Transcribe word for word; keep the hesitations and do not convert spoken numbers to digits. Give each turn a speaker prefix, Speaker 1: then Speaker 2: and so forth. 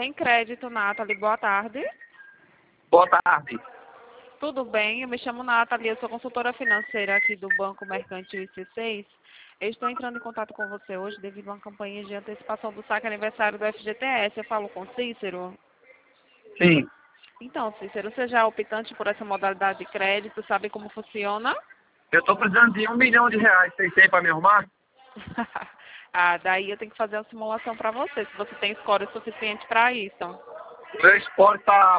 Speaker 1: Tem crédito, Nathalie. Boa tarde.
Speaker 2: Boa tarde.
Speaker 1: Tudo bem? Eu me chamo Nathalie, eu sou consultora financeira aqui do Banco Mercantil I C seis. Eu estou entrando em contato com você hoje devido a uma campanha de antecipação do saque aniversário do F G T S. Eu falo com Cícero?
Speaker 2: Sim.
Speaker 1: Então, Cícero, você já é optante por essa modalidade de crédito? Sabe como funciona?
Speaker 2: Eu estou precisando de um milhão de reais. Vocês têm para me arrumar?
Speaker 1: Ah, daí eu tenho que fazer uma simulação para você, se você tem score suficiente para isso.
Speaker 2: Meu esporte está